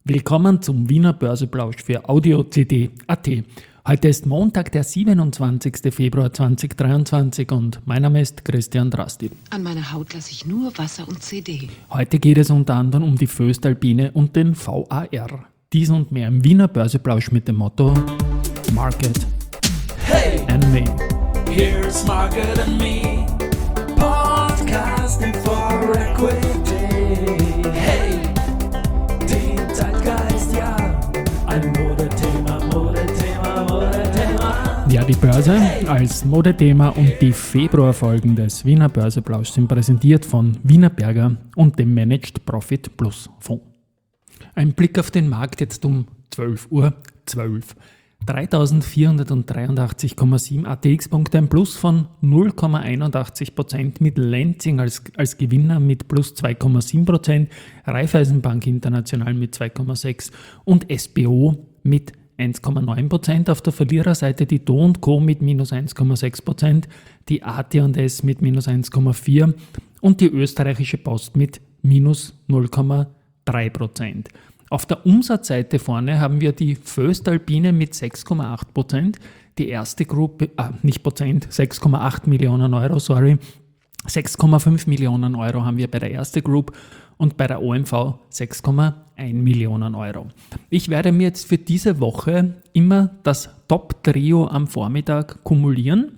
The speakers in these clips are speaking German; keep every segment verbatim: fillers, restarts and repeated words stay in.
Willkommen zum Wiener Börseplausch für Audio-C D punkt A T. Heute ist Montag, der siebenundzwanzigster Februar zweitausenddreiundzwanzig und mein Name ist Christian Drasti. An meiner Haut lasse ich nur Wasser und C D. Heute geht es unter anderem um die voestalpine und den V A R. Dies und mehr im Wiener Börseplausch mit dem Motto Market Hey, and Me. here's Market and Me, podcasting for equity. Hey, die Zeitgeist, ja, ein Modethema, Modethema, Modethema. Ja, die Börse als Modethema und die Februarfolgen des Wiener Börseplausch sind präsentiert von Wiener Berger und dem Managed Profit Plus Fonds. Ein Blick auf den Markt jetzt um zwölf Uhr zwölf. dreitausendvierhundertdreiundachtzig Komma sieben A T X-Punkte, ein Plus von null Komma einundachtzig Prozent mit Lenzing als, als Gewinner mit plus zwei Komma sieben Prozent, Raiffeisenbank International mit zwei Komma sechs und S B O mit eins Komma neun Prozent. Auf der Verliererseite die Do und Co. mit minus eins Komma sechs Prozent, die A T und S mit minus eins Komma vier und die österreichische Post mit minus null Komma drei Prozent. Auf der Umsatzseite vorne haben wir die voestalpine mit sechs Komma acht Prozent, die erste Gruppe, ah, nicht Prozent, sechs Komma acht Millionen Euro, sorry, sechs Komma fünf Millionen Euro haben wir bei der erste Group und bei der O M V sechs Komma eins Millionen Euro. Ich werde mir jetzt für diese Woche immer das Top-Trio am Vormittag kumulieren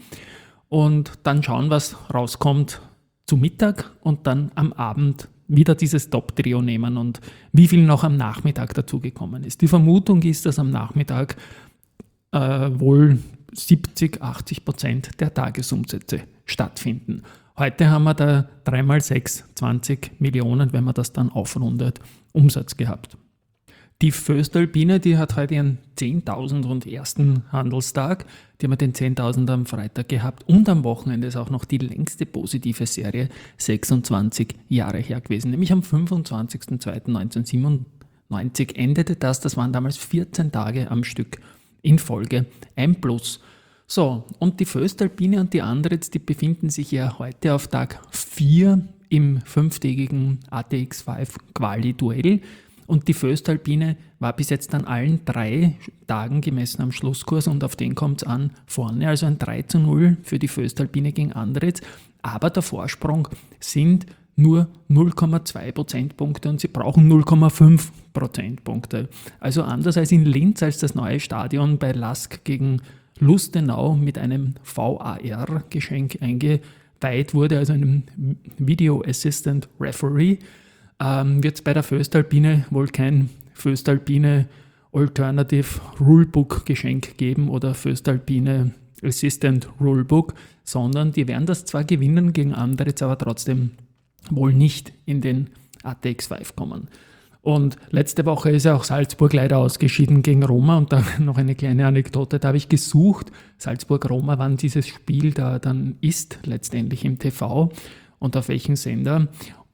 und dann schauen, was rauskommt zu Mittag und dann am Abend wieder dieses Top-Trio nehmen und wie viel noch am Nachmittag dazugekommen ist. Die Vermutung ist, dass am Nachmittag äh, wohl siebzig, achtzig Prozent der Tagesumsätze stattfinden. Heute haben wir da drei mal sechs, zwanzig Millionen, wenn man das dann aufrundet, Umsatz gehabt. Die voestalpine, die hat heute ihren zehntausend und ersten Handelstag. Die haben wir den zehntausend am Freitag gehabt und am Wochenende ist auch noch die längste positive Serie sechsundzwanzig Jahre her gewesen. Nämlich am fünfundzwanzigster zweiter neunzehnhundertsiebenundneunzig endete das. Das waren damals vierzehn Tage am Stück in Folge ein Plus. So, und die voestalpine und die Andritz, die befinden sich ja heute auf Tag vier im fünftägigen A T X fünf Quali-Duell. Und die voestalpine war bis jetzt an allen drei Tagen gemessen am Schlusskurs und auf den kommt es an vorne. Also ein drei zu null für die voestalpine gegen Andritz. Aber der Vorsprung sind nur null Komma zwei Prozentpunkte und sie brauchen null Komma fünf Prozentpunkte. Also anders als in Linz, als das neue Stadion bei Lask gegen Lustenau mit einem V A R-Geschenk eingeweiht wurde, also einem Video Assistant Referee, Ähm, wird es bei der voestalpine wohl kein voestalpine Alternative Rulebook Geschenk geben oder voestalpine Assistant Rulebook, sondern die werden das zwar gewinnen gegen Andritz, aber trotzdem wohl nicht in den A T X fünf kommen. Und letzte Woche ist ja auch Salzburg leider ausgeschieden gegen Roma und da noch eine kleine Anekdote, da habe ich gesucht, Salzburg-Roma, wann dieses Spiel da dann ist, letztendlich im T V und auf welchen Sender.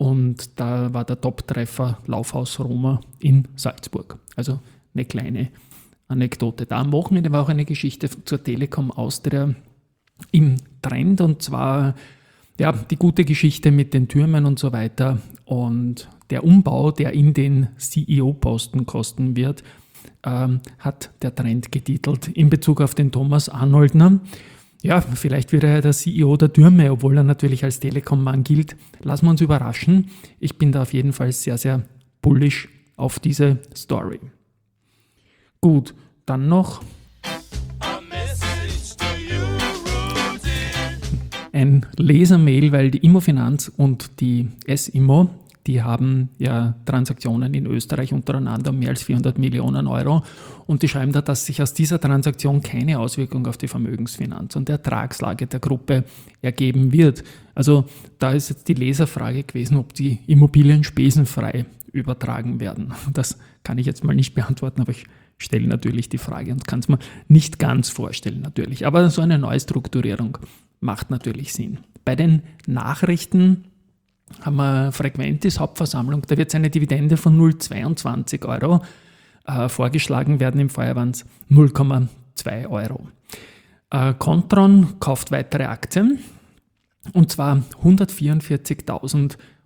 Und da war der Top-Treffer Laufhaus Roma in Salzburg. Also eine kleine Anekdote. Da am Wochenende war auch eine Geschichte zur Telekom Austria im Trend und zwar ja, die gute Geschichte mit den Türmen und so weiter und der Umbau, der in den C E O-Posten kosten wird, ähm, hat der Trend getitelt in Bezug auf den Thomas Arnoldner. Ja, vielleicht wird er ja der C E O der Türme, obwohl er natürlich als Telekom-Mann gilt. Lassen wir uns überraschen. Ich bin da auf jeden Fall sehr, sehr bullish auf diese Story. Gut, dann noch ein Lesermail, weil die Immofinanz und die S-Immo, die haben ja Transaktionen in Österreich untereinander um mehr als vierhundert Millionen Euro und die schreiben da, dass sich aus dieser Transaktion keine Auswirkung auf die Vermögensfinanz und die Ertragslage der Gruppe ergeben wird. Also da ist jetzt die Leserfrage gewesen, ob die Immobilien spesenfrei übertragen werden. Das kann ich jetzt mal nicht beantworten, aber ich stelle natürlich die Frage und kann es mir nicht ganz vorstellen natürlich. Aber so eine Neustrukturierung macht natürlich Sinn. Bei den Nachrichten haben wir Frequentis Hauptversammlung, da wird es eine Dividende von null Komma zweiundzwanzig Euro äh, vorgeschlagen werden, im Vorjahr waren es null Komma zwei Euro. Äh, Kontron kauft weitere Aktien und zwar hundertvierundvierzigtausend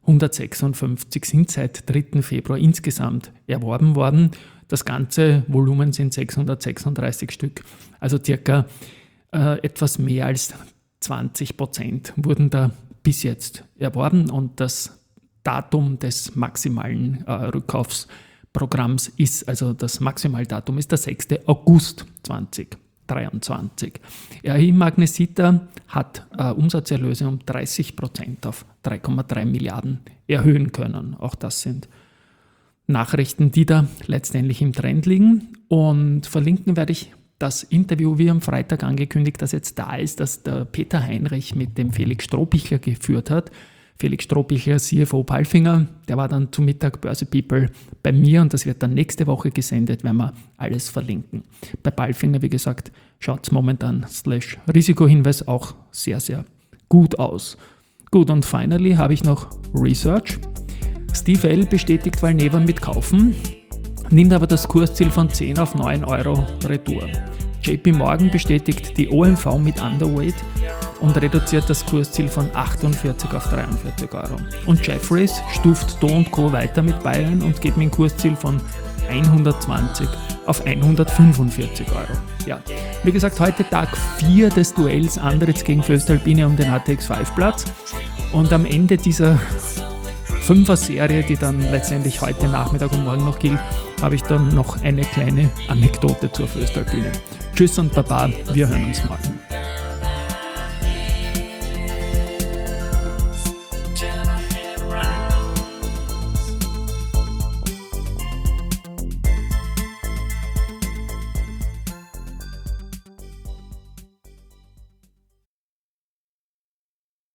hundertsechsundfünfzig sind seit dritten Februar insgesamt erworben worden. Das ganze Volumen sind sechshundertsechsunddreißig Stück, also circa äh, etwas mehr als zwanzig Prozent wurden da bis jetzt erworben und das Datum des maximalen äh, Rückkaufsprogramms ist, also das Maximaldatum ist der sechster August zweitausenddreiundzwanzig. R I Magnesita hat äh, Umsatzerlöse um dreißig Prozent auf drei Komma drei Milliarden erhöhen können. Auch das sind Nachrichten, die da letztendlich im Trend liegen. Und verlinken werde ich das Interview, wie am Freitag angekündigt, das jetzt da ist, das der Peter Heinrich mit dem Felix Strohbichler geführt hat. Felix Strohbichler, C F O Palfinger, der war dann zum Mittag Börse People bei mir und das wird dann nächste Woche gesendet, werden wir alles verlinken. Bei Palfinger, wie gesagt, schaut es momentan slash Risikohinweis auch sehr, sehr gut aus. Gut, und finally habe ich noch Research. Steve L. bestätigt Valneva mit Kaufen, nimmt aber das Kursziel von zehn auf neun Euro retour. J P Morgan bestätigt die O M V mit Underweight und reduziert das Kursziel von achtundvierzig auf dreiundvierzig Euro. Und Jefferies stuft Do und Co. weiter mit Bayern und geht mit dem Kursziel von hundertzwanzig auf hundertfünfundvierzig Euro. Ja, wie gesagt, heute Tag vier des Duells Andritz gegen Voestalpine um den A T X fünf Platz. Und am Ende dieser Fünfer-Serie, die dann letztendlich heute Nachmittag und morgen noch gilt, habe ich dann noch eine kleine Anekdote zur Voestalpine. Tschüss und Baba, wir hören uns morgen.